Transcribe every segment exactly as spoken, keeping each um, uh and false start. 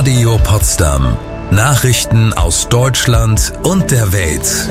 Radio Potsdam. Nachrichten aus Deutschland und der Welt.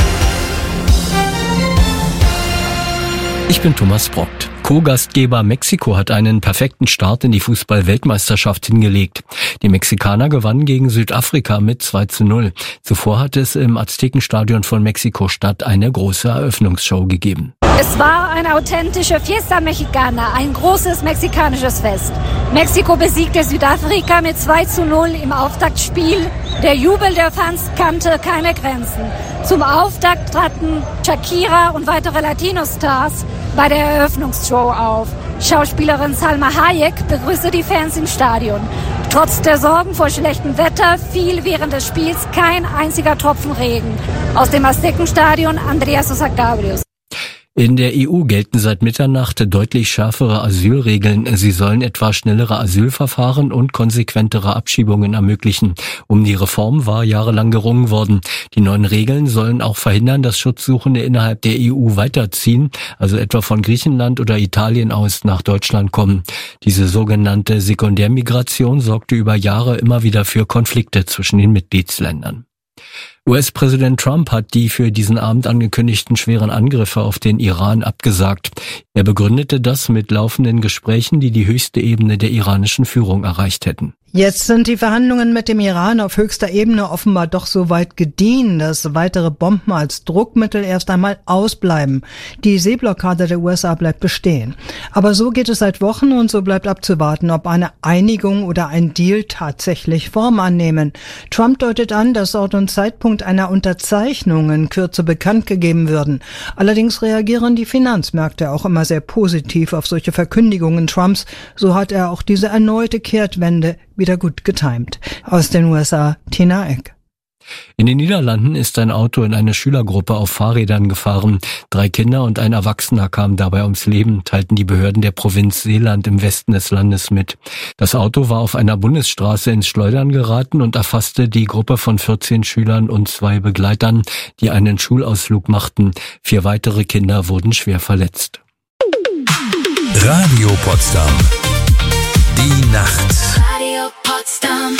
Ich bin Thomas Brockt. Co-Gastgeber Mexiko hat einen perfekten Start in die Fußball-Weltmeisterschaft hingelegt. Die Mexikaner gewannen gegen Südafrika mit zwei zu null. Zuvor hat es im Aztekenstadion von Mexiko-Stadt eine große Eröffnungsshow gegeben. Es war eine authentische Fiesta Mexicana, ein großes mexikanisches Fest. Mexiko besiegte Südafrika mit zwei zu null im Auftaktspiel. Der Jubel der Fans kannte keine Grenzen. Zum Auftakt traten Shakira und weitere Latino-Stars bei der Eröffnungsshow auf. Schauspielerin Salma Hayek begrüßte die Fans im Stadion. Trotz der Sorgen vor schlechtem Wetter fiel während des Spiels kein einziger Tropfen Regen. Aus dem Aztekenstadion Andrea Sosa Cabrios. In der E U gelten seit Mitternacht deutlich schärfere Asylregeln. Sie sollen etwa schnellere Asylverfahren und konsequentere Abschiebungen ermöglichen. Um die Reform war jahrelang gerungen worden. Die neuen Regeln sollen auch verhindern, dass Schutzsuchende innerhalb der E U weiterziehen, also etwa von Griechenland oder Italien aus nach Deutschland kommen. Diese sogenannte Sekundärmigration sorgte über Jahre immer wieder für Konflikte zwischen den Mitgliedsländern. U S-Präsident Trump hat die für diesen Abend angekündigten schweren Angriffe auf den Iran abgesagt. Er begründete das mit laufenden Gesprächen, die die höchste Ebene der iranischen Führung erreicht hätten. Jetzt sind die Verhandlungen mit dem Iran auf höchster Ebene offenbar doch so weit gediehen, dass weitere Bomben als Druckmittel erst einmal ausbleiben. Die Seeblockade der U S A bleibt bestehen. Aber so geht es seit Wochen und so bleibt abzuwarten, ob eine Einigung oder ein Deal tatsächlich Form annehmen. Trump deutet an, dass Ort und Zeitpunkt einer Unterzeichnung in Kürze bekannt gegeben würden. Allerdings reagieren die Finanzmärkte auch immer sehr positiv auf solche Verkündigungen Trumps. So hat er auch diese erneute Kehrtwende wieder gut getimt. Aus den U S A, Tina Eck. In den Niederlanden ist ein Auto in eine Schülergruppe auf Fahrrädern gefahren. Drei Kinder und ein Erwachsener kamen dabei ums Leben, teilten die Behörden der Provinz Zeeland im Westen des Landes mit. Das Auto war auf einer Bundesstraße ins Schleudern geraten und erfasste die Gruppe von vierzehn Schülern und zwei Begleitern, die einen Schulausflug machten. Vier weitere Kinder wurden schwer verletzt. Radio Potsdam. Die Nacht. Radio Potsdam.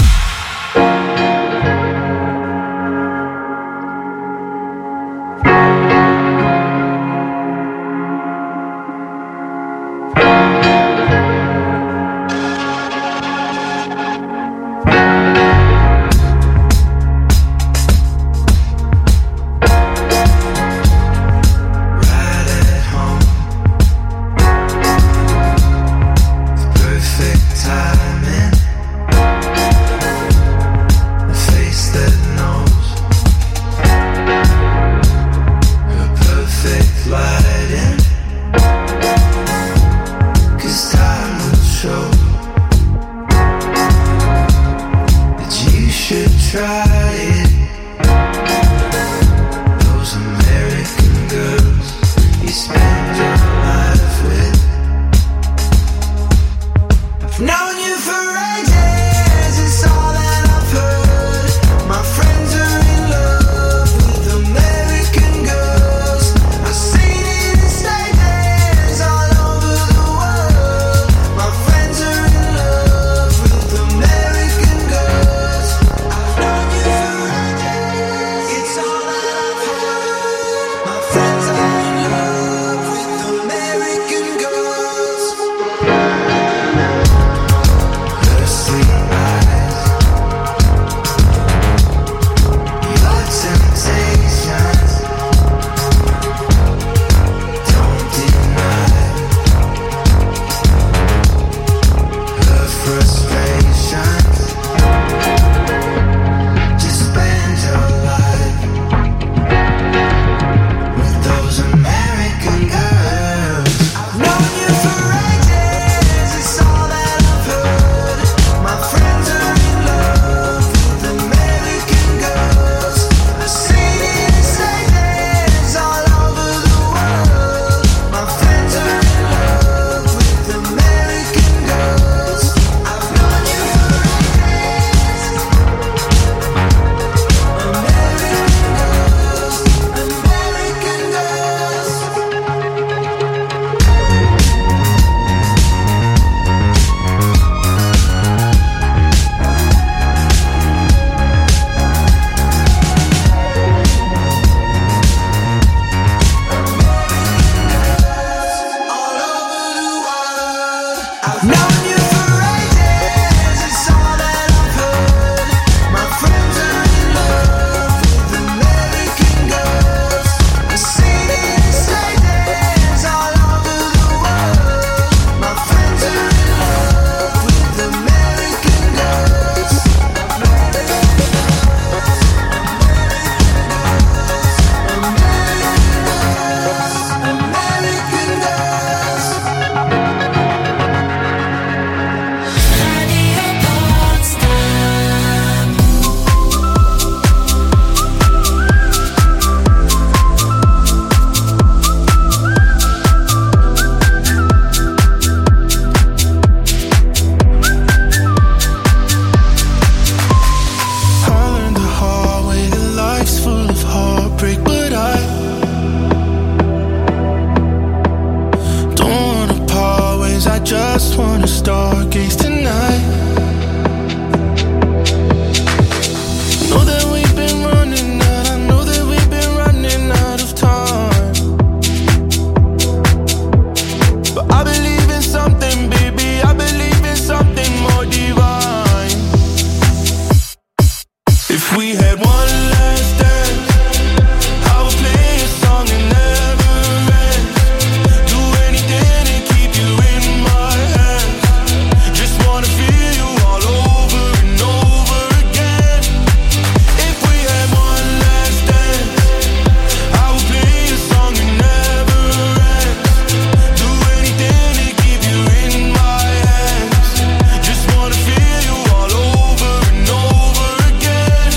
If we had one last dance, I would play a song that never ends. Do anything to keep you in my hands. Just wanna feel you all over and over again. If we had one last dance, I would play a song that never ends. Do anything to keep you in my hands. Just wanna feel you all over and over again.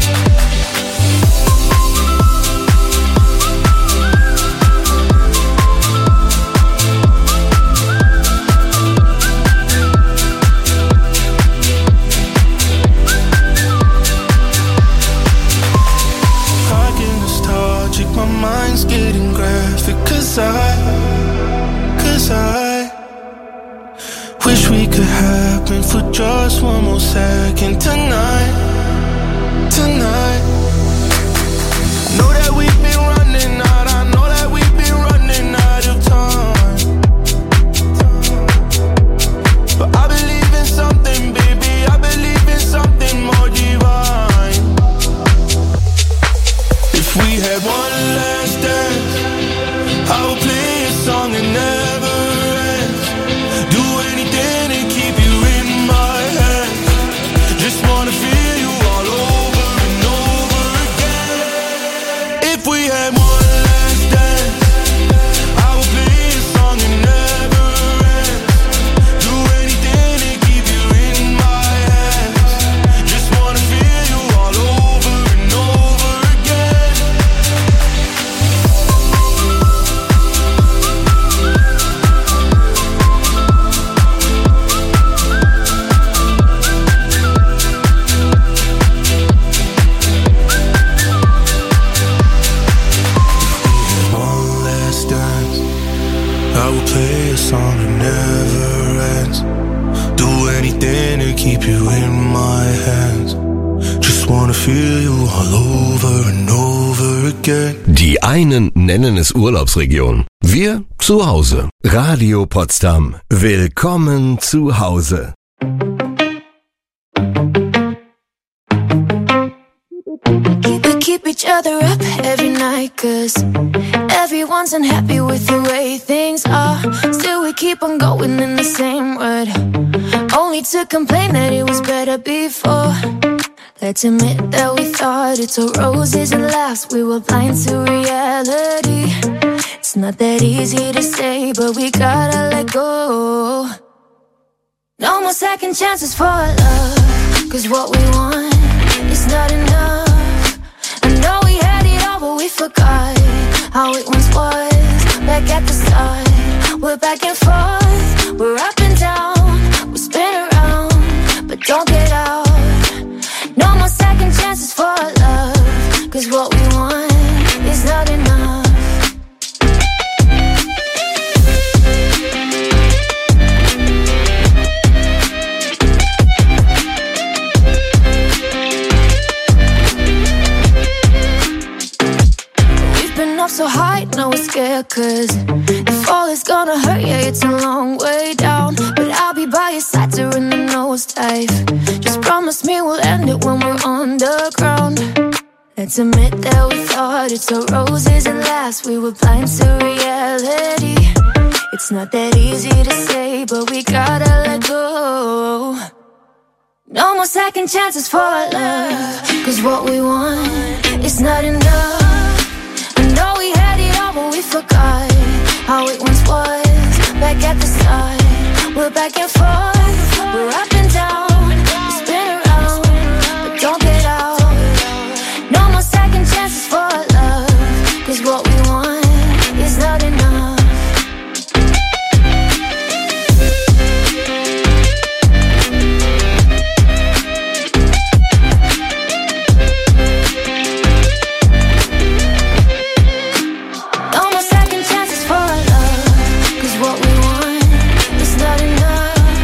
I get nostalgic, my mind's getting graphic. Cause I, cause I wish we could happen for just one more second tonight, tonight. Know that we've been running out, I know that we've been running out of time. But I believe in something, baby, I believe in something more divine. If we had one last dance, I would play a song that never ends. Do anything to keep you in my hands. Just wanna feel you all over and over again. If we had one last dance, I would play a song that never ends. Do anything to keep you in my hands. Just wanna feel you all over and over again. One last dance, I will play a song that never ends. Do anything to keep you in my hands. Just wanna feel you all over and over again. Die einen nennen es Urlaubsregion. Wir zu Hause. Radio Potsdam. Willkommen zu Hause. We keep each other up every night, cause everyone's unhappy with the way things are. Still we keep on going in the same road, only to complain that it was better before. Let's admit that we thought it's all roses and laughs. We were blind to reality. It's not that easy to say, but we gotta let go. No more second chances for love, cause what we want is not enough. I know we had it all, but we forgot how it once was. Back at the start, we're back and forth. We're up and down, we spin around, but don't get out. No more second chances for love, cause what we want is not enough. We've been up so high, now we're scared, cause if all is gonna hurt, yeah, it's a long way down. But I'll be by your side during the nosedive. Just promise me we'll end it when we're on the ground. Let's admit that we thought it's all roses and laughs. We were blind to reality. It's not that easy to say, but we gotta let go. No more second chances for love, cause what we want is not enough. I know we had it all, but we forgot how it once was. Back at the start, we're back and forth. We're up and down, we spin around, but don't get out. No more second chances for love, cause what we want is not enough. No more second chances for love, cause what we want is not enough.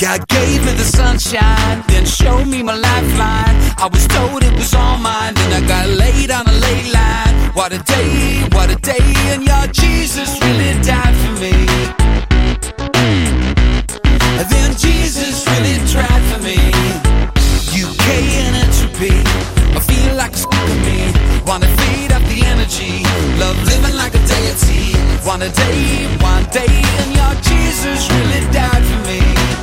God gave me the sunshine, then showed me my lifeline. I was told it was all mine, then I got laid on a ley line. What a day, what a day, and your Jesus really died for me. And then Jesus really tried for me. U K and entropy, I feel like it's f***ing me. Wanna feed up the energy, love living like a deity. One a day, one day, and your Jesus really died for me.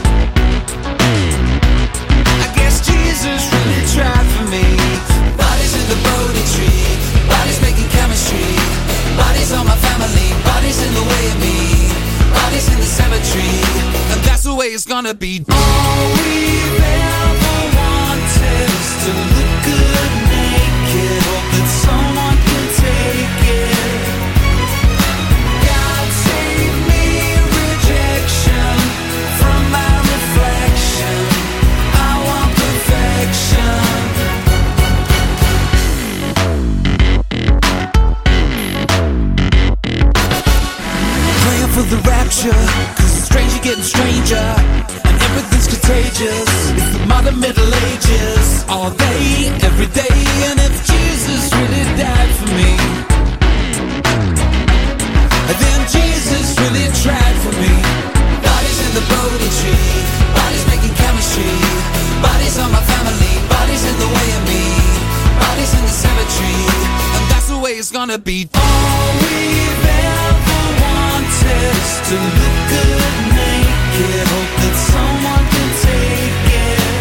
I guess Jesus really tried for me. Bodies in the Bodhi tree, bodies making chemistry. Bodies on my family, bodies in the way of me. Bodies in the cemetery, and that's the way it's gonna be. All we've ever wanted is to look good naked. Hope that someone can take it. God save me rejection from my reflection. I want perfection. Praying for the rapture, cause it's strange you're getting stranger, and everything's contagious. It's the modern Middle Ages, all day, every day. And if Jesus really died for me, and then Jesus really tried for me. Bodies in the Bodhi tree, bodies making chemistry. Bodies on my family, bodies in the way of me. Bodies in the cemetery, and that's the way it's gonna be. All we've ever wanted is to look good naked. Hope that someone can take it.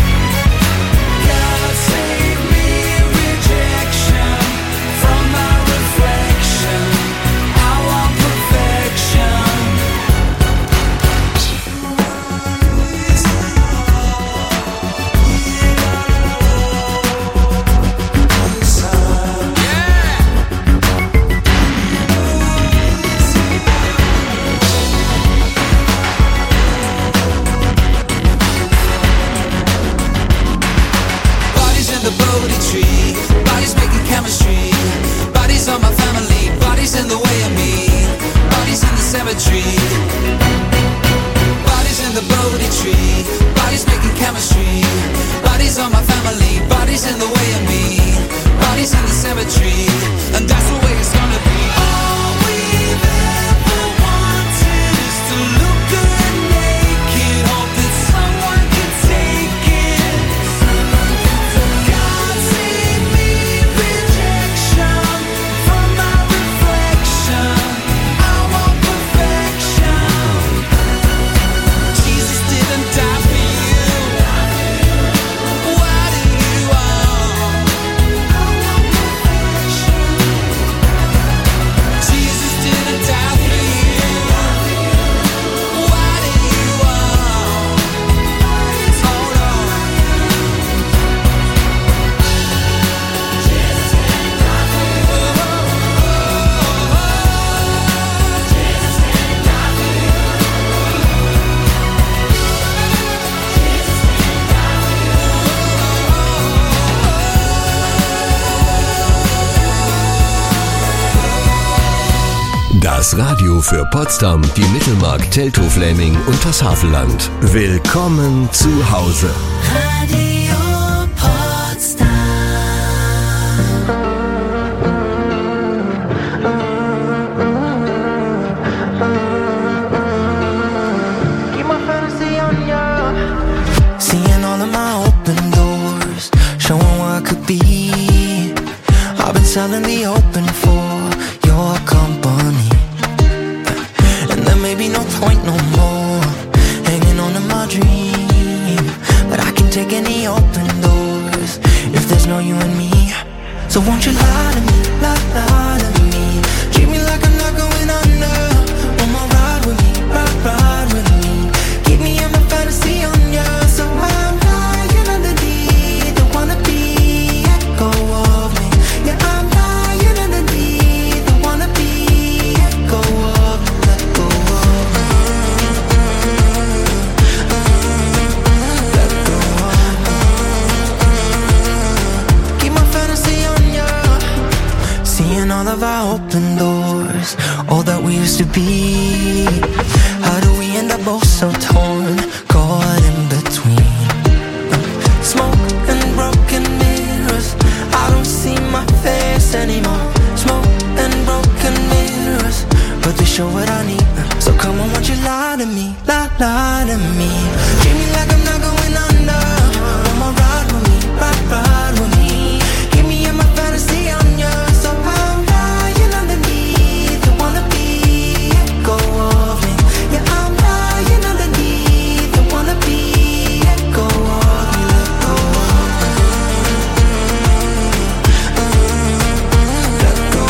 God save me rejection from my reflection. I want perfection. The Bodhi tree, bodies making chemistry. Bodies on my family, bodies in the way of me. Bodies in the cemetery. Bodies in the Bodhi tree, bodies making chemistry. Bodies on my family, bodies in the way of me. Bodies in the cemetery, and that's the way it's gonna be. All we've ever wanted is to look good naked. Hope that someone can take it. God save me rejection from my reflection. I want perfection. Jesus didn't die for you. Why do you want? I want perfection. Jesus didn't die for you. Why do you want? Hold on. Das Radio für Potsdam, die Mittelmark, Teltow-Fläming und das Havelland. Willkommen zu Hause. Radio Potsdam. Keep my fantasy on ya. Seeing all of my open doors, showing what could be. I've been selling the open for your company. And there may be no point no more hanging on to my dream, but I can take any open doors if there's no you and me. So won't you lie to me, lie, lie to me. Treat me like I'm not going under. One more ride with me, ride, ride with me. Keep me in my fantasy on ya. So I'm lying underneath the wannabe echo of me. Yeah, I'm lying underneath the wannabe echo of me. Let go of me. Let go of me. Keep my fantasy on ya. Seeing all of our open doors, all that we used to be. How do we end up both so torn, caught you're what I need. So come on, won't you lie to me, lie, lie to me. Treat me like I'm not going under. Come on, ride with me, ride, ride with me. Keep me in my fantasy, I'm yours. So I'm lying underneath. I wanna be echo of me. Yeah, I'm lying underneath. I wanna be echo of me. Let go Let go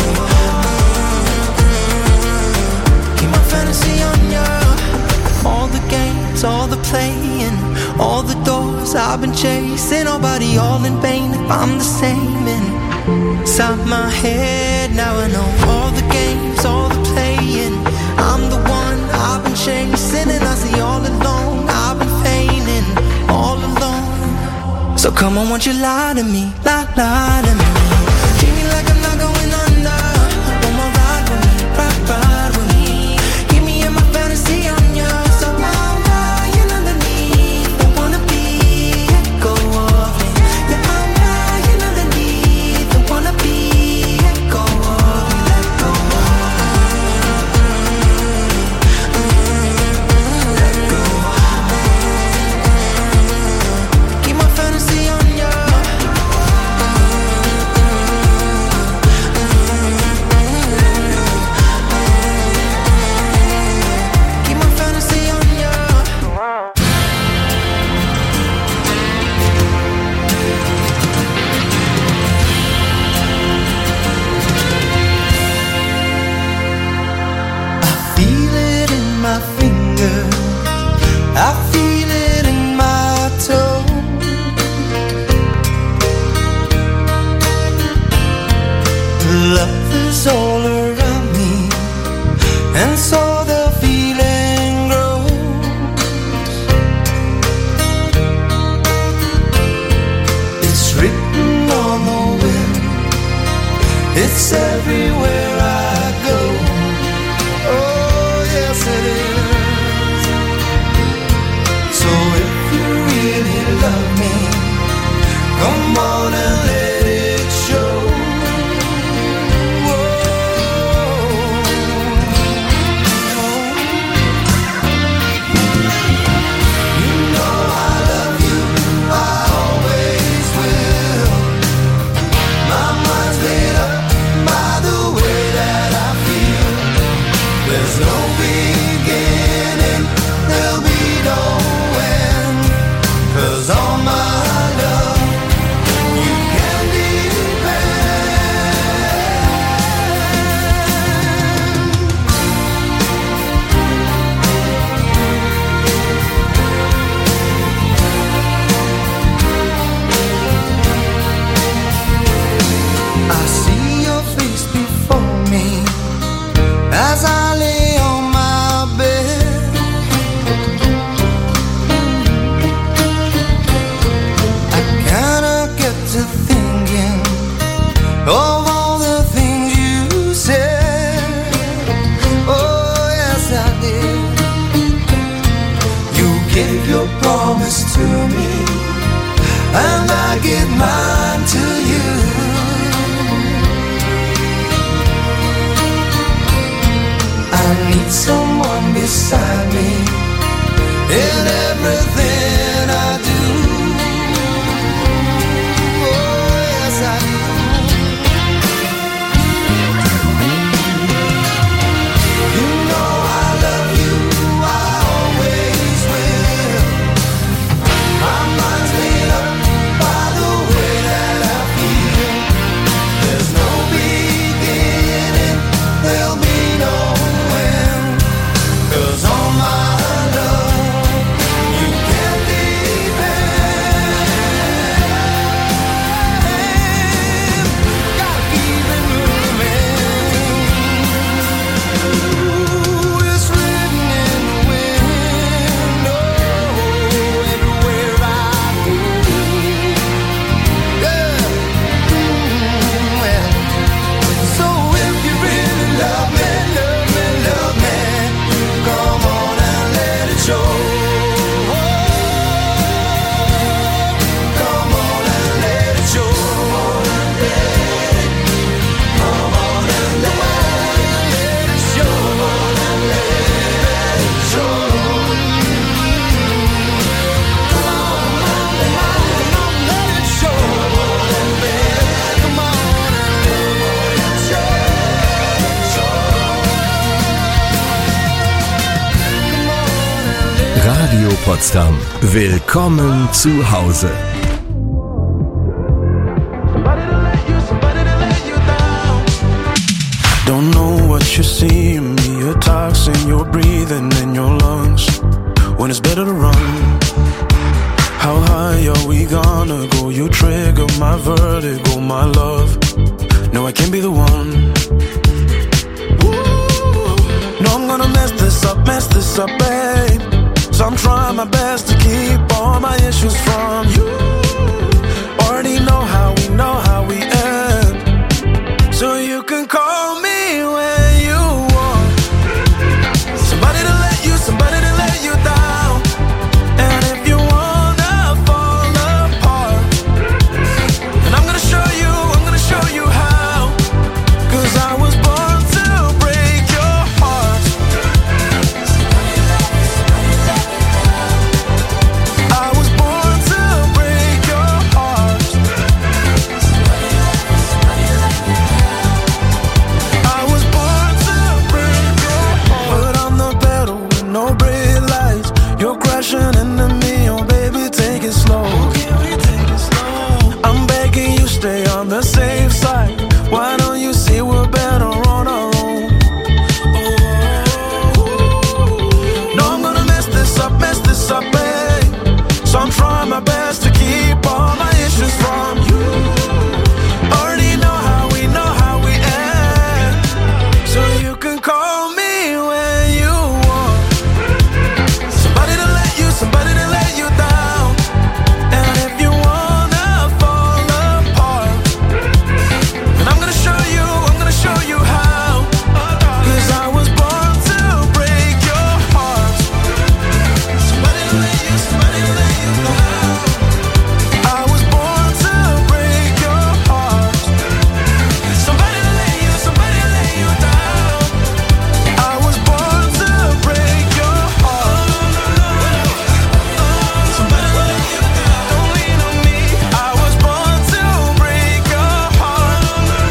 Keep my fantasy on you. All the games, all the playing, all the doors I've been chasing, nobody all in vain if I'm the same inside my head. Now I know all the games, all the playing, I'm the one I've been chasing, and I see all along I've been feigning all alone. So come on, won't you lie to me, lie, lie to me. Treat me like I'm not going under. One more ride with me, ride, ride with me. Keep me in my fantasy, I'm yours. So I'm lying underneath. I wanna be echo of me. Yeah, I'm lying underneath. I wanna be echo of me. Let go Let go Keep my fantasy on you. Keep my fantasy on you. I feel it in my finger, I feel it in my toe. Love is all around me, and so the feeling grows. It's written on the wind, it's everywhere I go. Oh, yes it is. So if you really love me, come on and let it show. You know I love you, I always will. My mind's made up by the way that I feel. There's no beginning, there'll be no end. 'Cause all my love, you can depend. I see your face before me as I lay on my bed. I kinda get to thinking of all the things you said. Oh, yes, I did. You gave your promise to me, and I give mine to you. I need someone beside me in everything I do. Oh, yes, I do. You know I love you, I always will. My mind's made up by the way that I feel. There's no beginning, there'll be no end. 'Cause all my love, you can Radio Potsdam. Willkommen zu Hause. Don't know what you see in me, a toxin you're breathing in your lungs. When it's better to run. How high are we gonna go? You trigger my vertigo, my love. No, I can't be the one. Ooh. No, I'm gonna mess this up, mess this up, babe. So I'm trying my best to keep all my issues from you. Already know how we know how we end. So you can call me when you want. Somebody to let you, somebody to let you down. And if you wanna fall apart, and I'm gonna show you, I'm gonna show you how. Cause I was born to break your heart. I was born to break your heart. I was born to break your heart. But on the pedal with no brake lights, you're crashing into me, oh baby, take it slow. I'm begging you, stay on the safe side. Why don't you see we're better on our own? No, I'm gonna mess this up, mess this up, babe. So I'm trying my best to keep all my issues from you. Already know how we know how we end. So you can call me when you want. Somebody to let you, somebody to let you down. And if you wanna fall apart, then I'm gonna show you, I'm gonna show you how. Cause I was born to break your heart. Somebody to let you, somebody to let you down. I was born to break your heart. Somebody to let you, somebody to let you down. I was born to break your heart. Somebody to let you down. Don't lean on me. I was born to break your heart.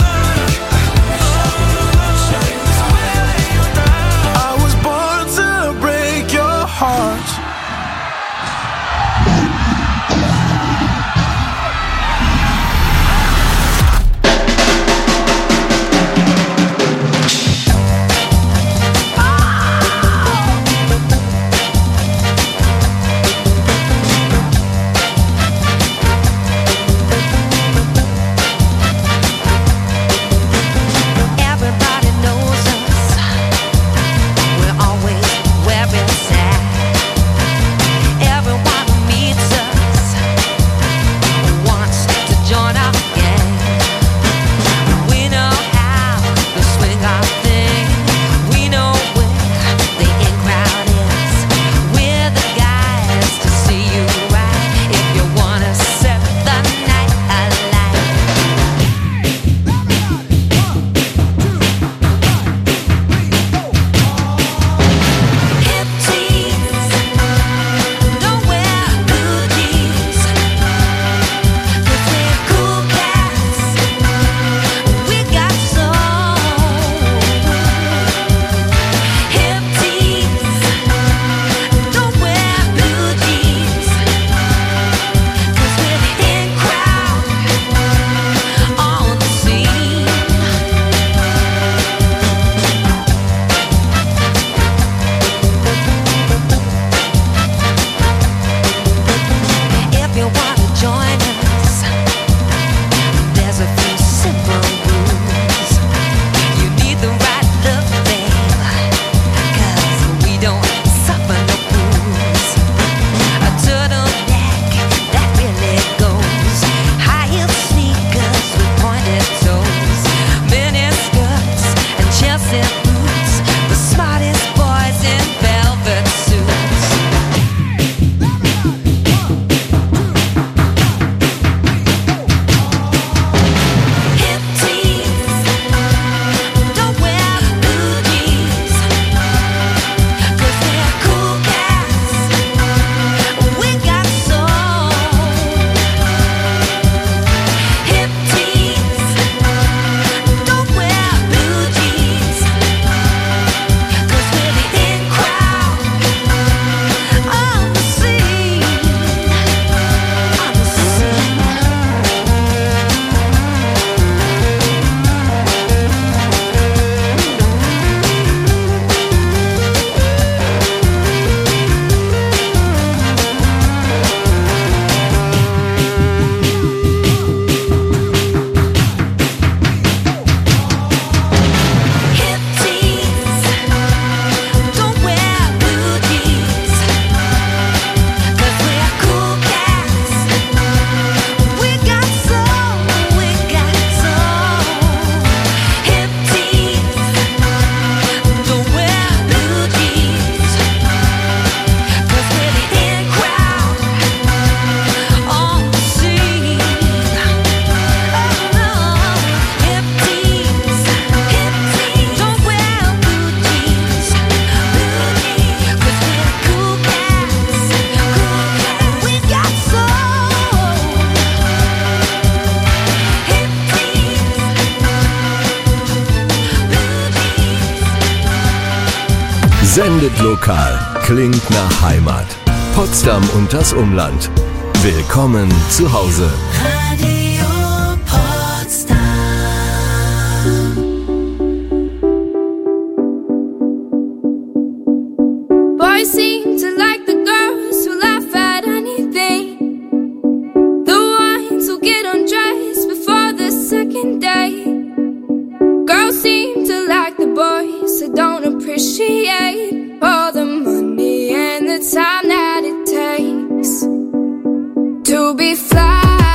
I was born to break your heart. Everybody knows us. We're always where it's at. Everyone who meets us wants to join our gang. We know how to swing our thing. We know where the in crowd is. We're the guys to see you right. If you wanna set the night alight. Hip teens, don't wear blue jeans. 'Cause we're cool cats, we got soul. Hip teens, don't wear blue jeans. 'Cause we're in crowd on the scene. If you wanna join us, there's a few simple rules. You need the right look, babe, 'cause we don't suffer no fools. A turtleneck that really goes. High-heel sneakers with pointed toes. Mini skirts and Chelsea boots. The smartest boys in velvet suits. Hip teens, don't wear blue jeans. 'Cause we're cool cats, we got soul. Hip teens, don't wear blue jeans. Sendet lokal, klingt nach Heimat. Potsdam und das Umland. Willkommen zu Hause. Radio Potsdam. Boys seem to like the girls who laugh at anything. The ones who get undressed before the second day. Girls seem to like the boys who don't appreciate all the money and the time that it takes to be fly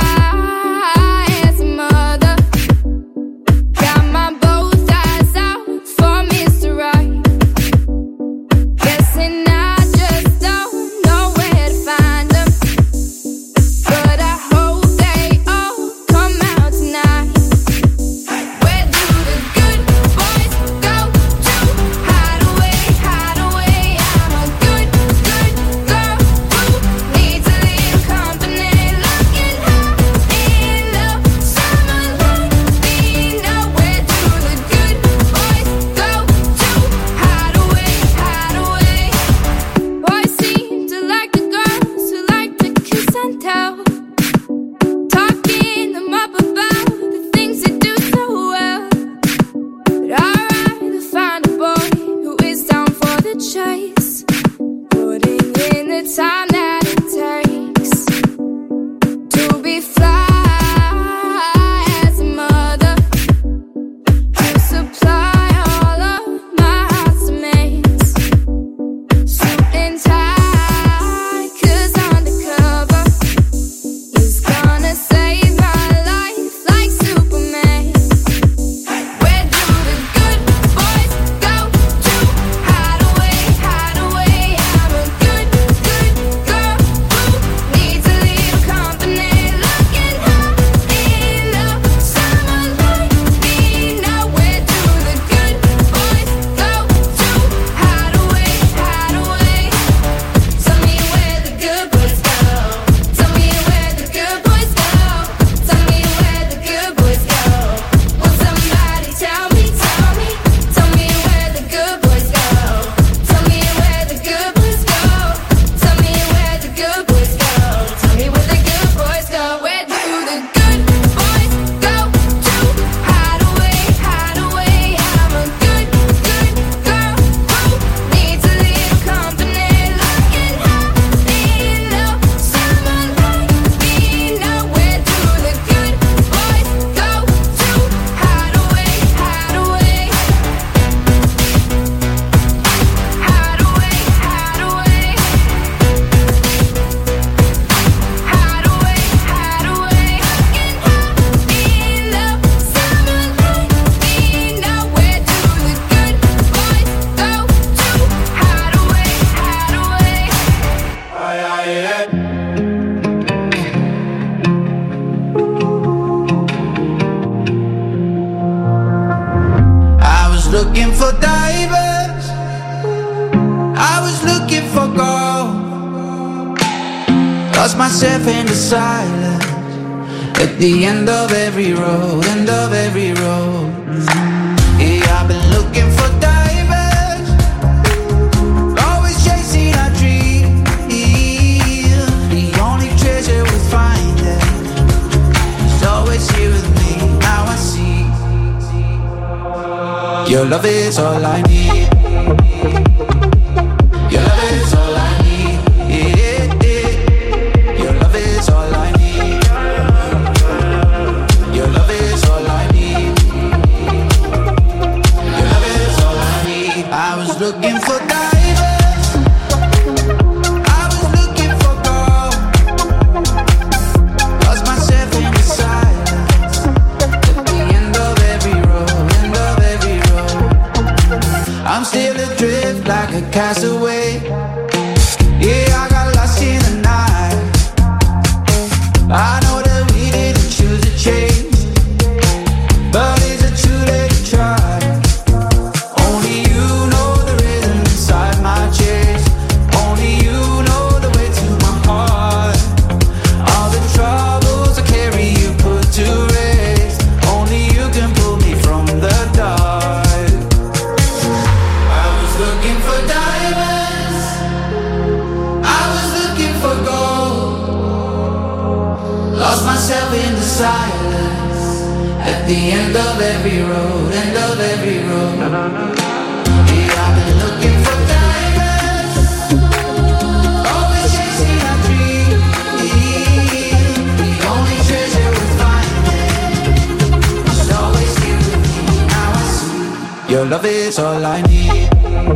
as a mother. Got my both eyes out for Mister Right. Guessing I just don't know where to find them, but I hope they all come out tonight. Where do the good boys go to hide away, hide away? I'm a good, good girl who needs a little company. Looking high in the summer light, we know. Where do the good boys go to hide away, hide away? Boys seem to like the girls who like to kiss and tell, talking them up about the things they do so well. But I'd rather find a boy who is down for the chase, putting in the time that it takes to be fly as a mother, to supply all of my housemates. Suit and tie, 'cause undercover is gonna save my life like Superman. Where do the good boys go to hide away, hide away? I'm a good, good girl who needs a little company. Looking high in the summer light, we know. Where do the good boys go to hide away, hide away? Tell me where the good boys go. Tell me where the good boys go. Tell me where the good boys go. Will somebody tell me, tell me, tell me where the good boys go. Tell me where the good boys go. Tell me where the good boys go. Tell me where the good boys go. Where do the good boys go to hide away, hide away? I'm a good, good girl who needs a little company. Looking high in the summer light, we know. Where do the good boys go to hide away, hide away? Hide away, hide away. Hide away, hide away. Looking high in the summer light, we know. Where do the good boys go to hide away, hide away? I was looking for divers, I was looking for gold. Lost myself in the silence at the end of every road, end of every road. Yeah, I've been looking for divers, always chasing our dream. The only treasure we find is always here with me. Now I see your love is all I need. Your love is all I need. Yeah, yeah. Your love is all I need. Your love is all I need. Your love is all I need. I was looking for divers, I was looking for gold. Lost myself in the silence at the end of every road, end of every road. I'm still adrift like a castaway. Yeah, I got lost in the night. I know that we didn't choose to change, but is it too late to try? Only you know the rhythm inside my chest. Only you know the way to my heart. All the troubles I carry you put to rest. Only you can pull me from the dark. I was looking for diamonds. At the end of every road, end of every road. Yeah, I've been looking for diamonds, always chasing a dream. The only treasure we're finding should always be with me. Now I see your love is all I need.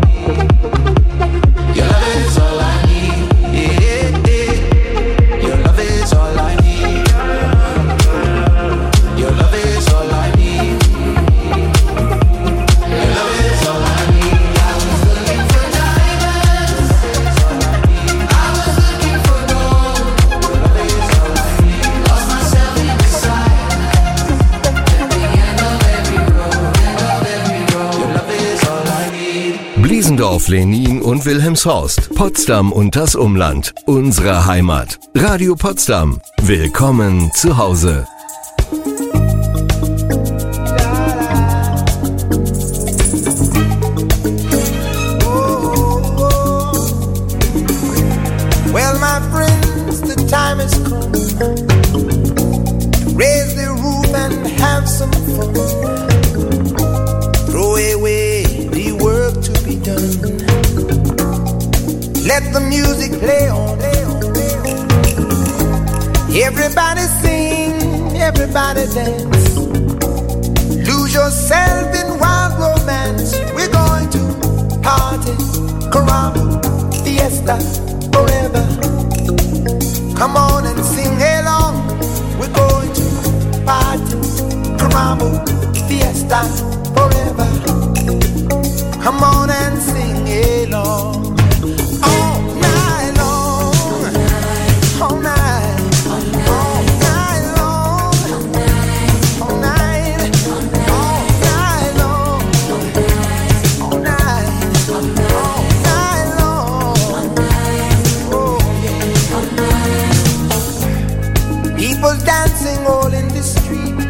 Your love is all I need. Yeah, yeah. Your love is all I need. Your love is all I need. Your love is all I need. I was looking for diamonds. I was looking for gold. Your love is all I need. Lost myself in the silence. At the end of every road, end of every road. Your love is all I need. Bliesendorf, Lenin und Wilhelmshorst, Potsdam und das Umland, unsere Heimat. Radio Potsdam, willkommen zu Hause. Well, my friends, the time has come to raise the roof and have some fun. Throw away the work to be done. Let the music play on. Everybody sing, everybody dance. Lose yourself in wild romance. We're going to party, caramba, fiesta, forever. Come on and sing along. We're going to party, caramba, fiesta, forever. Come on and sing along. All night long, all night, all night long, all night, all night long, all night, all night long. Oh yeah. People dancing all in the street.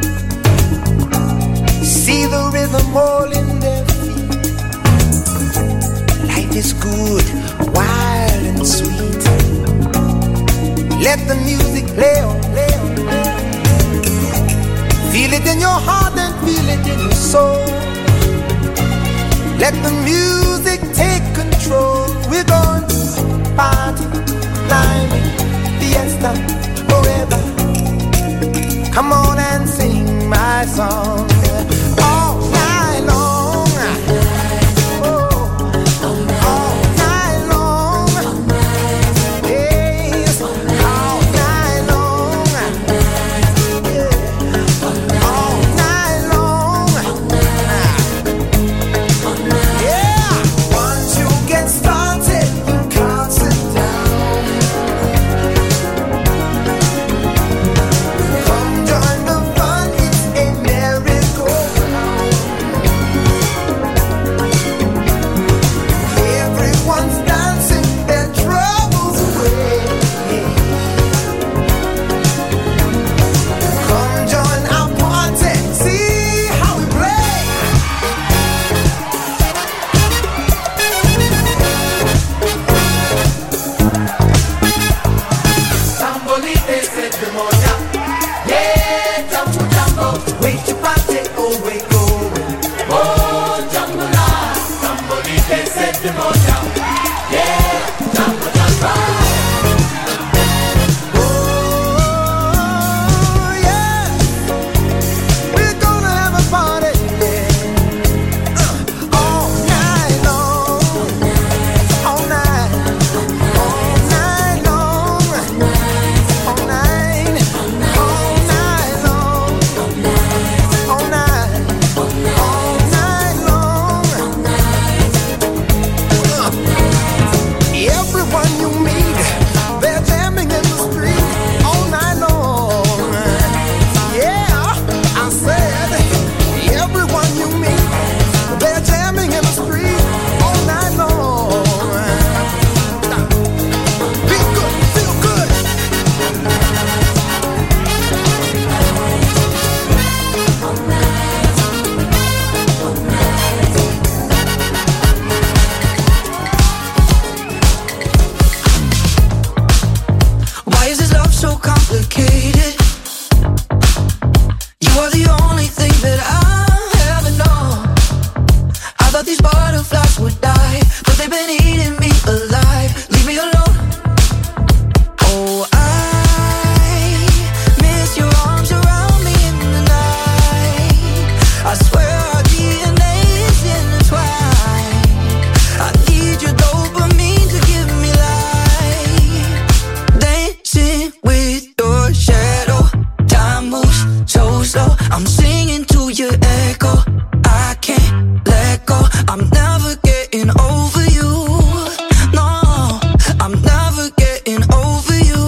See the rhythm all in their feet. Life is good, wild and sweet. Let the music play on, play on, play on. Feel it in your heart and feel it in your soul. Let the music take control. We're going to party, climbing, fiesta, forever. Come on and sing my song. All night long. Oh, all night long. Yes, all night long. Yeah, all night long. Yeah, once you get started, you can't sit down. Come join the fun, it's a miracle. these butterflies would die, but they've been eating me alive. Leave me alone. Oh, I miss your arms around me in the night. I swear our D N A is intertwined. I need your dopamine to give me life. Dancing with your shadow. Time moves so slow. I'm singing to your echo. I can't let go. I'm never getting over you. No, I'm never getting over you.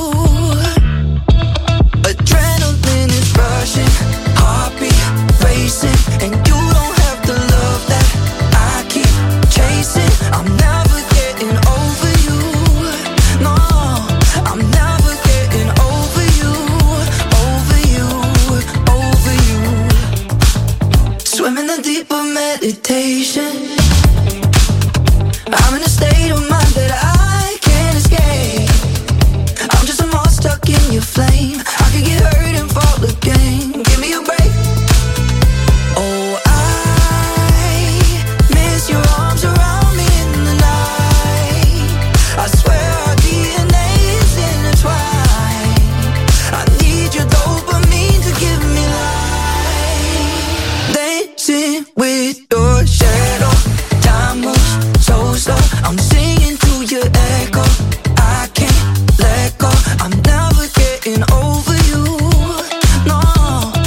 Adrenaline is rushing, heartbeat racing, and you don't have the love that I keep chasing. I'm never getting over you. No, I'm never getting over you, over you, over you. Swimming in deeper meditation. I'm in a state of mind that I can't escape. I'm just a moth stuck in your flame. I could get hurt and fall again. Give me a break. Oh, I miss your arms around me in the night. I swear our D N A is intertwined. I need your dopamine to give me life. Dancing with your shadow. Time moves so slow. I'm singing to your echo. I can't let go. I'm never getting over you. No,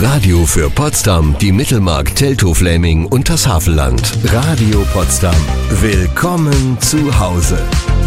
Radio für Potsdam, die Mittelmark, Teltow-Fläming und das Havelland. Radio Potsdam. Willkommen zu Hause.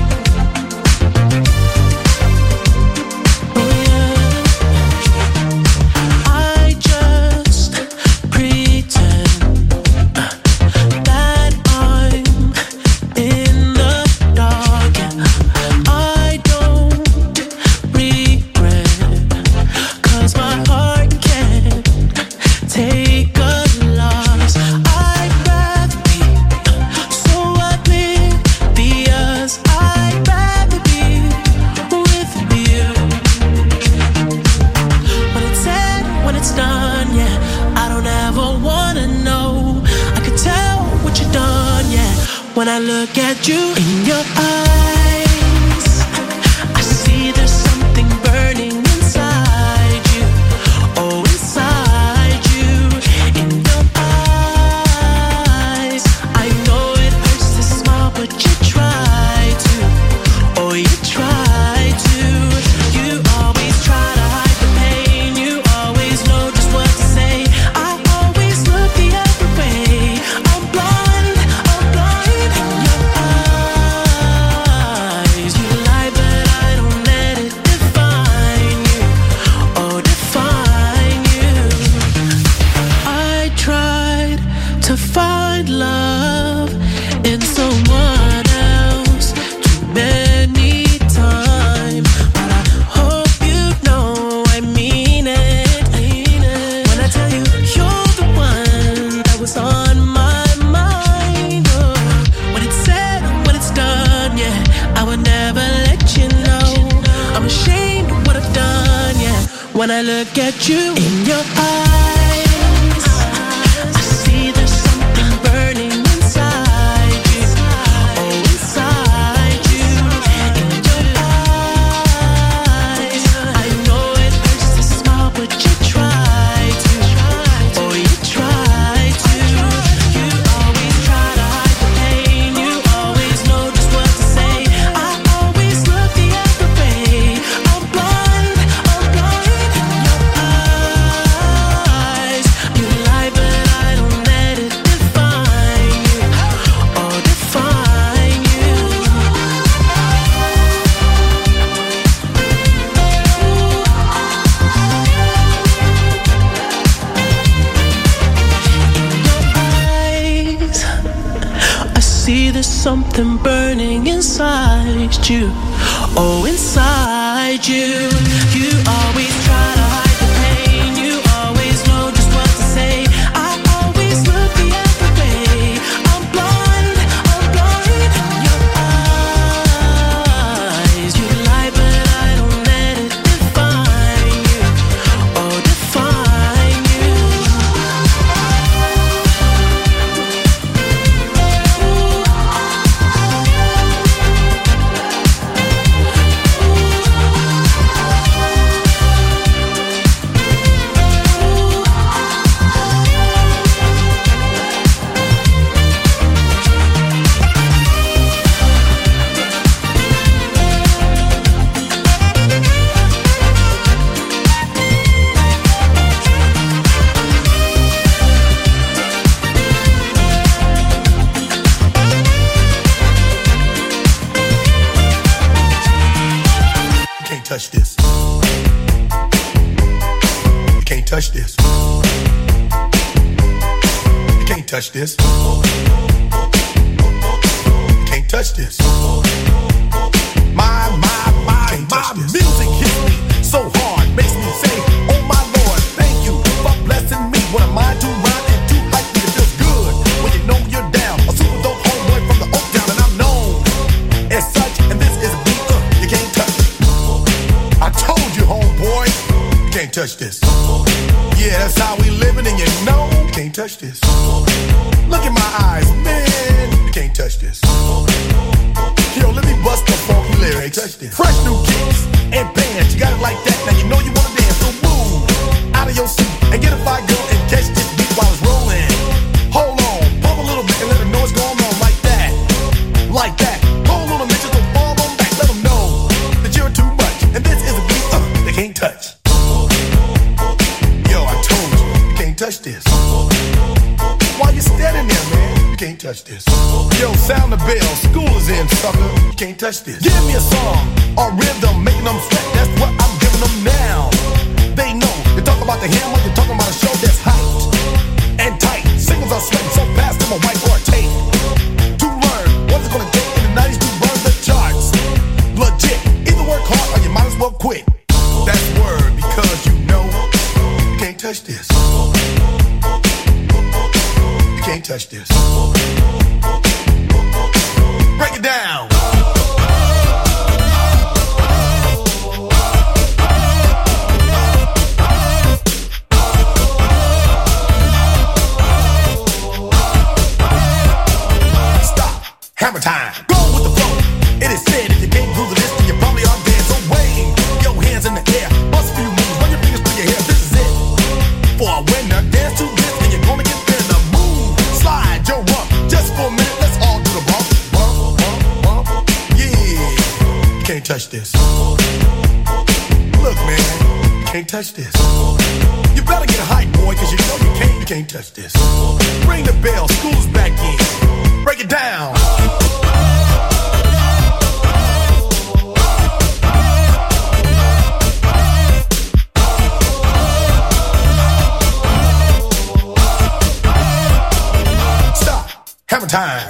When I look at you in your eyes, I see there's something burning inside you. Oh, inside you, in your eyes. I know it hurts to smile, but you try to. Oh, you try to. You always try to hide the pain. You always know just what to say. I always look the other way. I'm blind, I'm blind. Find love in someone else too many times, but I hope you know I mean it, I mean it. When I tell you you're the one that was on my mind, oh, when it's said, when it's done, yeah, I would never let you know. I'm ashamed of what I've done, yeah, when I look at you in your eyes. Something burning inside you. Oh, inside you. You always try to hide the pain. You always know just what to say. I always look the other way. I'm blind, I'm blind in your eyes. You lie, but I don't let it define you. Oh, define you. Touch this. You can't touch this. You can't touch this. You can't touch this. My, my, my, my music hits me so hard, makes me say, oh my Lord, thank you for blessing me. What am I to rhyme and too hype me? It feels good when you know you're down. A super dope homeboy from the Oak Town, and I'm known as such. And this is a beat uh, you can't touch. I told you, homeboy, you can't touch this. Yeah, that's how we living, and you know you can't touch this. Look in my eyes, man, you can't touch this. Yo, let me bust the funky lyrics. Fresh new kicks and bands, you got it like that. Now you know you wanna dance, so move out of your seat and get a fire girl and catch this beat while it's rolling. Hold on, pump a little bit and let them know what's going on like that, like that. Hold on a minute, just don't fall on back. Let them know that you're too much, and this is a beat uh, they can't touch. Yo, I told you. You can't touch this. Yo, sound the bell, school is in, sucker. You can't touch this. Give me a song or rhythm, making them sweat. That's what I'm giving them now. They know. You talk about the hammer, you're talking about a show that's hyped and tight. Singles are sweating so fast, them a white or a tape. To learn what it's gonna take in the nineties to burn the charts. Legit. Either work hard or you might as well quit. That's word because you know you can't touch this. You can't touch this. Break it down. Stop. Hammer time. Go with the flow. It is said if you can't groove the list, then you probably are dead. So wave your hands in the air. Bust a few moves. Run your fingers through your hair. This is it. For a winner, dance to this, and you're gonna get there. The move, slide your rump. Just for a minute, let's all do the bump, bump, bump, bump. Yeah, you can't touch this. Look, man, you can't touch this. You better get a hype, boy, cause you know you can't, you can't touch this. Ring the bell, school's back in. Break it down. Hammer time.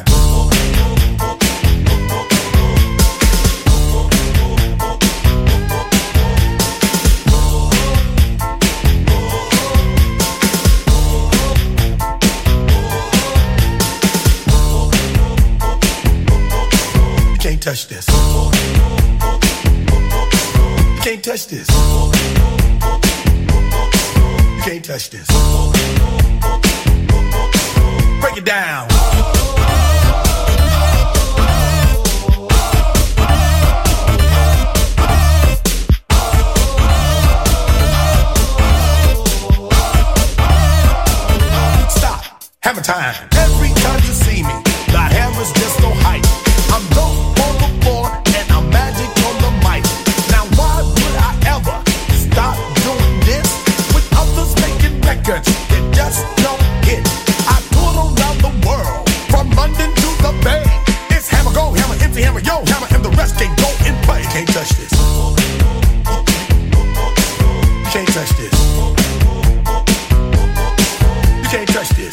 You can't touch this. You can't touch this. You can't touch this. Break it down. Hammer time. Every time you see me, the hammer's just so hype. I'm dope on the floor and I'm magic on the mic. Now why would I ever stop doing this with others making records that just don't hit? I tour around the world, from London to the Bay. It's hammer go, hammer empty, hammer yo, hammer, and the rest can go and play. You can't touch this. You can't touch this. You can't touch this.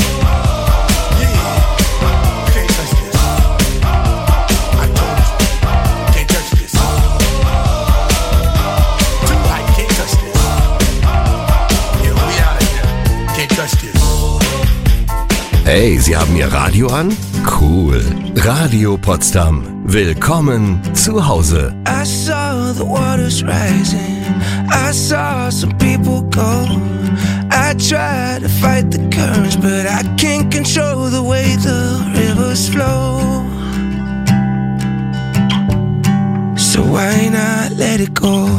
Hey, Sie haben Ihr Radio an? Cool. Radio Potsdam. Willkommen zu Hause. I saw the waters rising. I saw some people go. I tried to fight the currents, but I can't control the way the rivers flow. So why not let it go?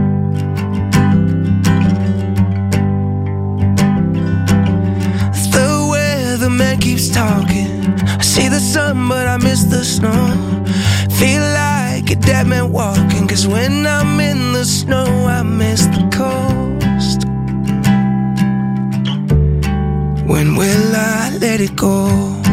The man keeps talking. I see the sun, but I miss the snow. Feel like a dead man walking, cause when I'm in the snow, I miss the coast. When will I let it go?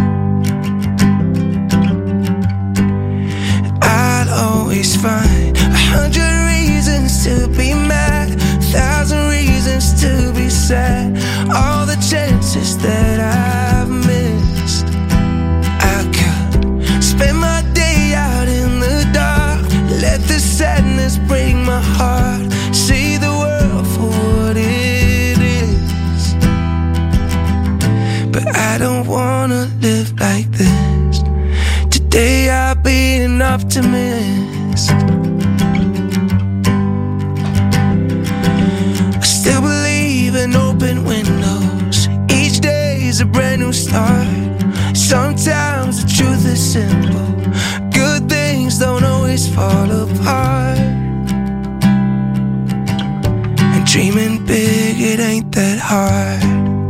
I'd always find a hundred reasons to be mad, a thousand reasons to be sad. All the chances that I've missed, I could spend my day out in the dark, let the sadness break my heart, see the world for what it is. But I don't wanna live like this. Today I'll be an optimist. I still believe in open windows. Each day is a brand new start. Sometimes the truth is simple. Good things don't always fall apart. And dreaming big, it ain't that hard.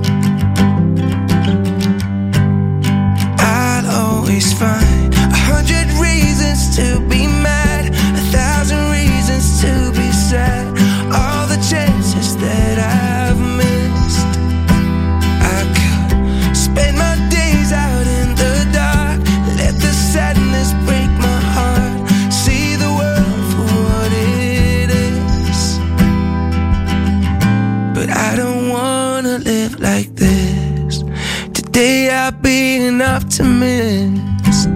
I'd always find a hundred reasons to be mad, a thousand reasons to be sad. All the chances that I've missed, I could spend my days out in Today I'll be an optimist.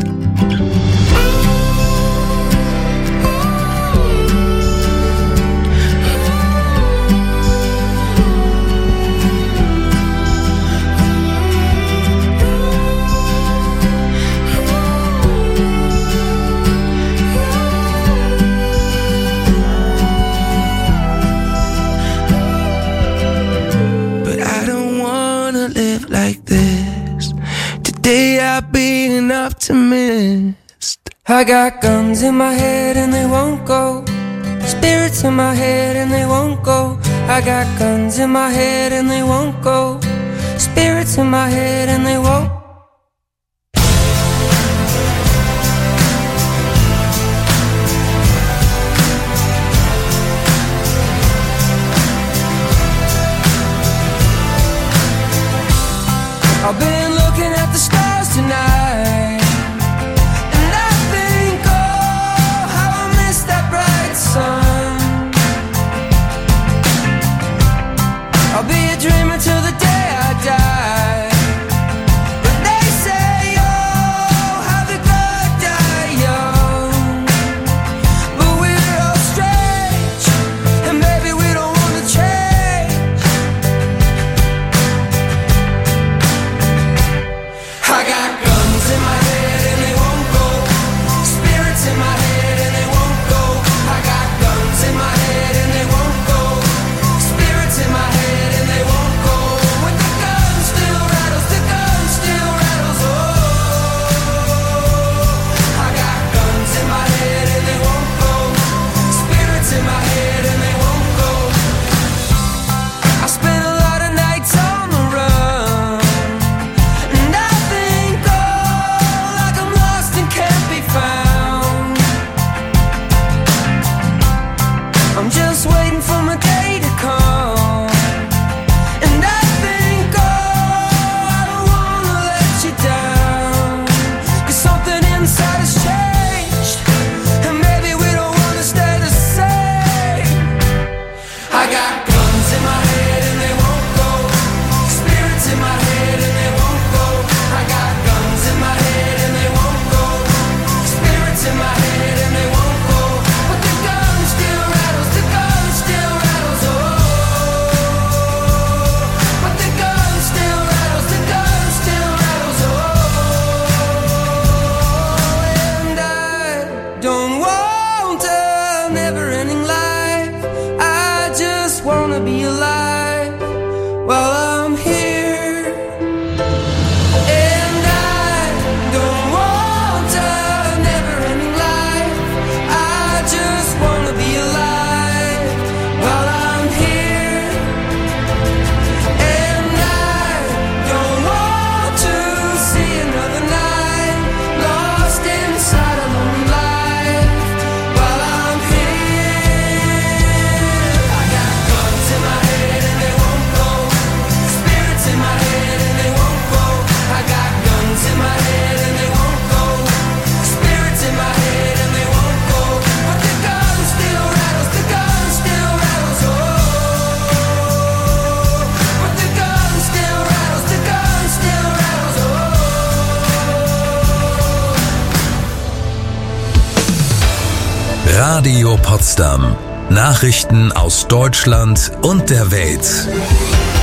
Like this, today I'll be an optimist. I got guns in my head and they won't go. Spirits in my head and they won't go. I got guns in my head and they won't go. Spirits in my head and they won't. I've been looking at the stars tonight, and I think, oh, how I miss that bright sun. I'll be a dreamer till the day I die. But they say, oh, how the good die young. But we're all strange, and maybe we don't want to change. I got guns in my head and they won't go. Spirits in my head and they won't go. I got guns in my head and they won't go. Spirits in my head and they won't go. When the gun still rattles, the gun still rattles. Oh, I got guns in my head and they won't go. Spirits in my head and they won't go. I spent a lot of nights on the run, and I think, oh, like I'm lost and can't be found. I'm just waiting for my day to come, and I think, oh, I don't wanna let you down. 'Cause something inside has changed, and maybe we don't wanna stay the same. I got guns in my head and they won't go. Spirits in my head and they won't go. I got guns in my head and they won't go. Spirits in my head and they won't go. But the gun still rattles, the gun still rattles. Oh, but the gun still rattles, the gun still rattles. Oh, and I don't want a never-ending life. I just wanna be alive while I'm here. And I don't want a never-ending life. I just wanna be alive while I'm here. And I don't want to see another night lost inside a lonely life while I'm here. I got guns in my head and they won't go. Spirits in my head and they won't go. I got guns in my head and they won't go. Spirits in my head and they won't go. But the gun still rattles, the gun still rattles. Oh, but the gun still rattles, the gun still rattles. Oh. Radio Potsdam. Nachrichten aus Deutschland und der Welt.